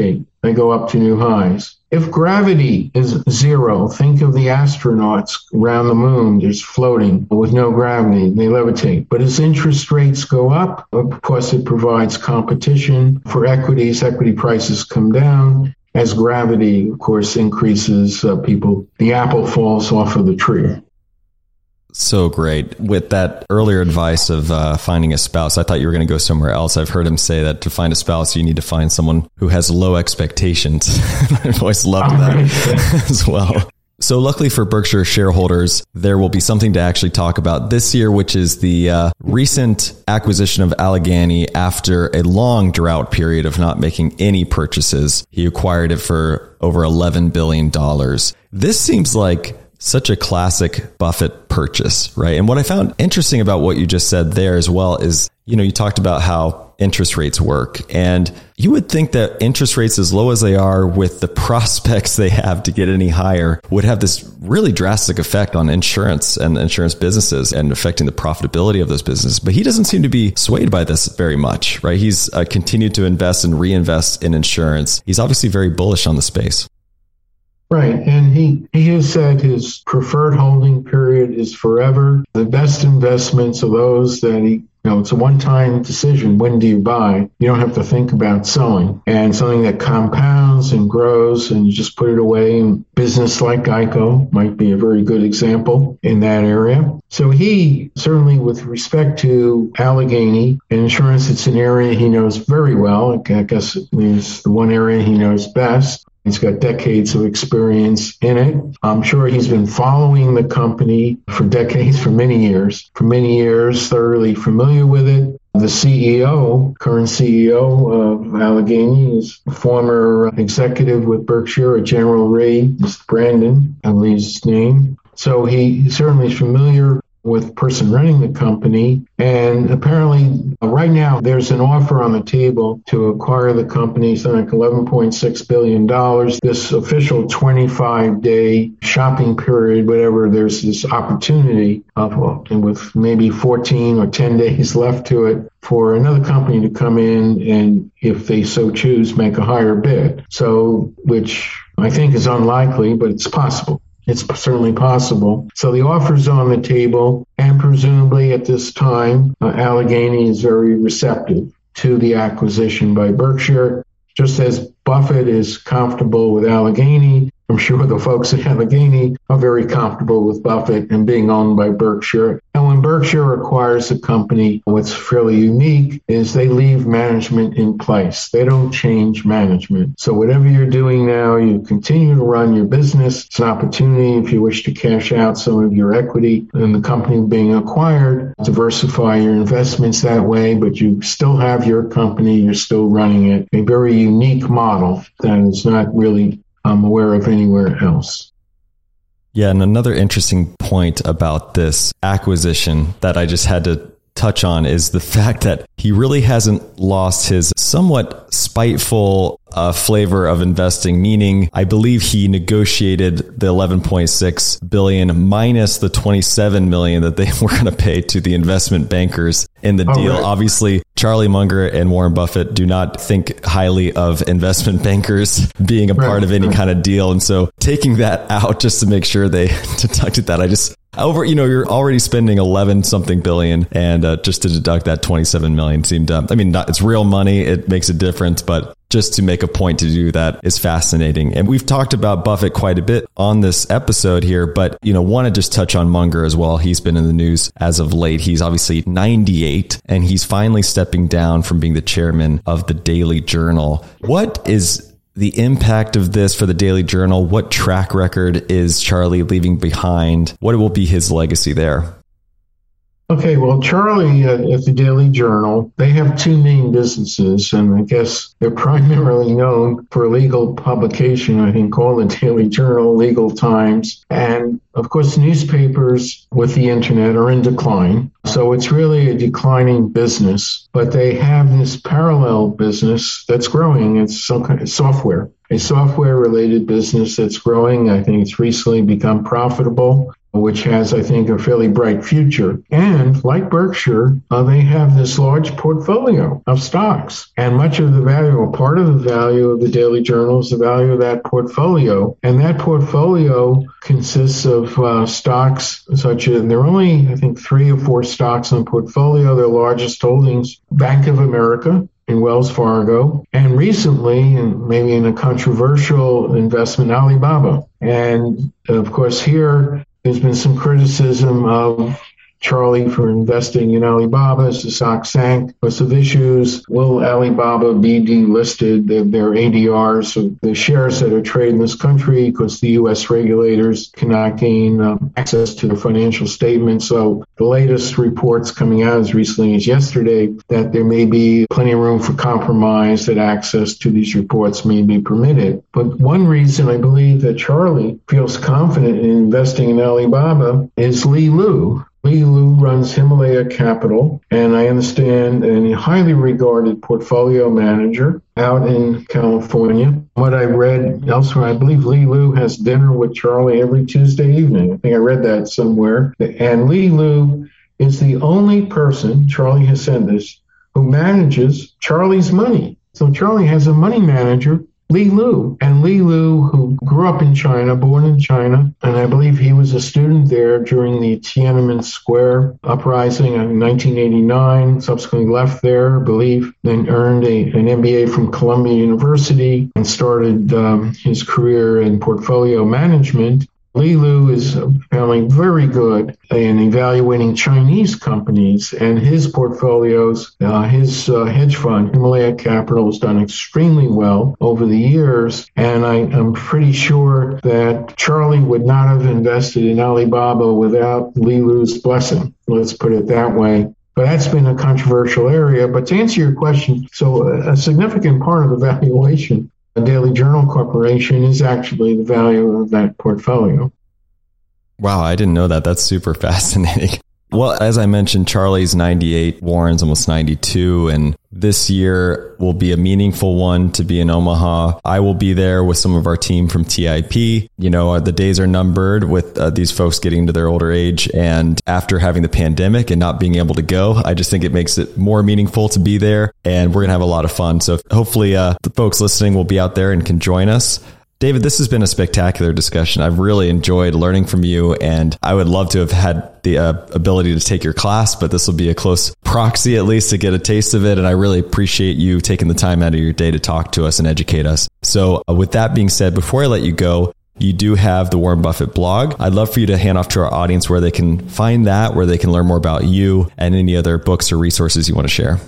they go up to new highs. If gravity is zero, think of the astronauts around the moon just floating with no gravity. They levitate. But as interest rates go up, of course, it provides competition for equities. Equity prices come down. As gravity, of course, increases, uh, people, the apple falls off of the tree. So great. With that earlier advice of uh, finding a spouse, I thought you were going to go somewhere else. I've heard him say that to find a spouse, you need to find someone who has low expectations. I've always loved that as well. So luckily for Berkshire shareholders, there will be something to actually talk about this year, which is the uh, recent acquisition of Allegheny after a long drought period of not making any purchases. He acquired it for over eleven billion dollars. This seems like such a classic Buffett purchase, right? And what I found interesting about what you just said there as well is, you know, you talked about how interest rates work. And you would think that interest rates, as low as they are, with the prospects they have to get any higher, would have this really drastic effect on insurance and insurance businesses and affecting the profitability of those businesses. But he doesn't seem to be swayed by this very much, right? He's uh, continued to invest and reinvest in insurance. He's obviously very bullish on the space. Right. And he, he has said his preferred holding period is forever. The best investments are those that he, you know, it's a one-time decision. When do you buy? You don't have to think about selling. And something that compounds and grows and you just put it away. And business like Geico might be a very good example in that area. So he, certainly with respect to Allegheny and insurance, it's an area he knows very well. I guess it's the one area he knows best. He's got decades of experience in it. I'm sure he's been following the company for decades, for many years, for many years, thoroughly familiar with it. The C E O, current C E O of Allegheny, is a former executive with Berkshire, a General Re, Mister Brandon, I believe his name. So he certainly is familiar with the person running the company. And apparently uh, right now there's an offer on the table to acquire the company, something like eleven point six billion dollars. This official twenty-five day shopping period, whatever, there's this opportunity of, well, and with maybe fourteen or ten days left to it, for another company to come in and, if they so choose, make a higher bid. So, which I think is unlikely, but it's possible. It's certainly possible. So the offer's on the table, and presumably at this time, uh, Allegheny is very receptive to the acquisition by Berkshire. Just as Buffett is comfortable with Allegheny, I'm sure the folks at Allegheny are very comfortable with Buffett and being owned by Berkshire. And when Berkshire acquires a company, what's fairly unique is they leave management in place. They don't change management. So whatever you're doing now, you continue to run your business. It's an opportunity, if you wish to cash out some of your equity in the company being acquired, diversify your investments that way, but you still have your company, you're still running it. A very unique model that is not really I'm aware of anywhere else. Yeah, and another interesting point about this acquisition that I just had to touch on is the fact that he really hasn't lost his somewhat spiteful uh, flavor of investing, meaning I believe he negotiated the eleven point six billion dollars minus the twenty-seven million dollars that they were going to pay to the investment bankers in the oh, deal. Right. Obviously, Charlie Munger and Warren Buffett do not think highly of investment bankers being a right. part of any right. kind of deal. And so taking that out just to make sure they deducted that, I just over, you know, you're already spending eleven something billion, and uh, just to deduct that twenty-seven million seemed, uh, I mean, not, it's real money. It makes a difference, but just to make a point to do that is fascinating. And we've talked about Buffett quite a bit on this episode here, but, you know, want to just touch on Munger as well. He's been in the news as of late. He's obviously ninety-eight, and he's finally stepping down from being the chairman of the Daily Journal. What is the impact of this for the Daily Journal? What track record is Charlie leaving behind? What will be his legacy there? Okay, well, Charlie at, at the Daily Journal, they have two main businesses, and I guess they're primarily known for a legal publication, I think, called the Daily Journal, Legal Times. And of course, newspapers with the internet are in decline. So it's really a declining business, but they have this parallel business that's growing. It's some kind of software, a software related business that's growing. I think it's recently become profitable. which has, I think, a fairly bright future. And like Berkshire, uh, they have this large portfolio of stocks. And much of the value, or part of the value of the Daily Journal is the value of that portfolio. And that portfolio consists of uh, stocks such as, there are only, I think, three or four stocks in the portfolio. Their largest holdings, Bank of America and Wells Fargo, and recently, and maybe in a controversial investment, Alibaba. And of course, here, there's been some criticism of Charlie for investing in Alibaba as the stock sank because of issues. Will Alibaba be delisted? Their, their A D Rs, so the shares that are traded in this country, because the U S regulators cannot gain um, access to their financial statements. So the latest reports coming out as recently as yesterday that there may be plenty of room for compromise, that access to these reports may be permitted. But one reason I believe that Charlie feels confident in investing in Alibaba is Li Lu. Li Lu runs Himalaya Capital, and I understand a highly regarded portfolio manager out in California. What I read elsewhere, I believe Li Lu has dinner with Charlie every Tuesday evening. I think I read that somewhere. And Li Lu is the only person, Charlie has said this, who manages Charlie's money. So Charlie has a money manager, Li Lu. And Li Lu, who grew up in China, born in China, and I believe he was a student there during the Tiananmen Square uprising in nineteen eighty-nine, subsequently left there, I believe, then earned a, an M B A from Columbia University and started um, his career in portfolio management. Li Lu is apparently very good in evaluating Chinese companies, and his portfolios, uh, his uh, hedge fund, Himalaya Capital, has done extremely well over the years. And I am pretty sure that Charlie would not have invested in Alibaba without Li Lu's blessing. Let's put it that way. But that's been a controversial area. But to answer your question, so a significant part of the valuation the Daily Journal Corporation is actually the value of that portfolio. Wow, I didn't know that. That's super fascinating. Well, as I mentioned, Charlie's ninety-eight, Warren's almost ninety-two, and this year will be a meaningful one to be in Omaha. I will be there with some of our team from T I P. You know, the days are numbered with uh, these folks getting to their older age, and after having the pandemic and not being able to go, I just think it makes it more meaningful to be there, and we're going to have a lot of fun. So hopefully uh, the folks listening will be out there and can join us. David, this has been a spectacular discussion. I've really enjoyed learning from you, and I would love to have had the uh, ability to take your class, but this will be a close proxy at least to get a taste of it. And I really appreciate you taking the time out of your day to talk to us and educate us. So uh, with that being said, before I let you go, you do have the Warren Buffett blog. I'd love for you to hand off to our audience where they can find that, where they can learn more about you and any other books or resources you want to share.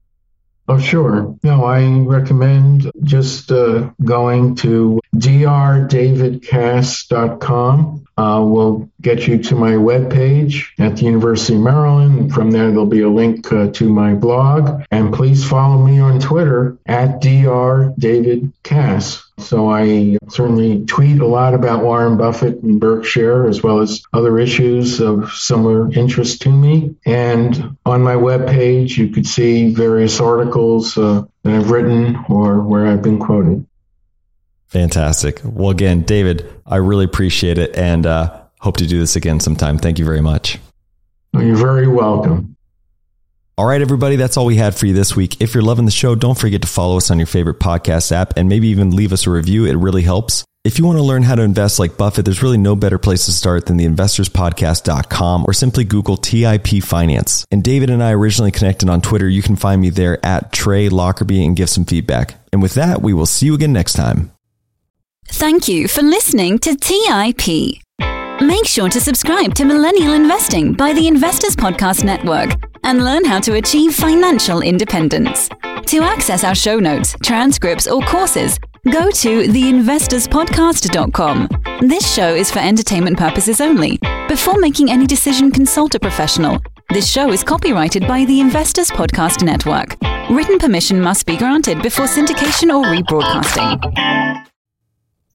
Oh, sure. No, I recommend just uh, going to d r david cass dot com. Uh, we'll get you to my webpage at the University of Maryland. From there, there'll be a link uh, to my blog. And please follow me on Twitter at d r david cass. So I certainly tweet a lot about Warren Buffett and Berkshire, as well as other issues of similar interest to me. And on my webpage, you could see various articles uh, that I've written or where I've been quoted. Fantastic. Well, again, David, I really appreciate it, and uh, hope to do this again sometime. Thank you very much. You're very welcome. All right, everybody, that's all we had for you this week. If you're loving the show, don't forget to follow us on your favorite podcast app and maybe even leave us a review. It really helps. If you want to learn how to invest like Buffett, there's really no better place to start than the investors podcast dot com, or simply Google T I P Finance. And David and I originally connected on Twitter. You can find me there at Trey Lockerbie and give some feedback. And with that, we will see you again next time. Thank you for listening to T I P. Make sure to subscribe to Millennial Investing by the Investors Podcast Network and learn how to achieve financial independence. To access our show notes, transcripts, or courses, go to the investors podcast dot com. This show is for entertainment purposes only. Before making any decision, consult a professional. This show is copyrighted by the Investors Podcast Network. Written permission must be granted before syndication or rebroadcasting.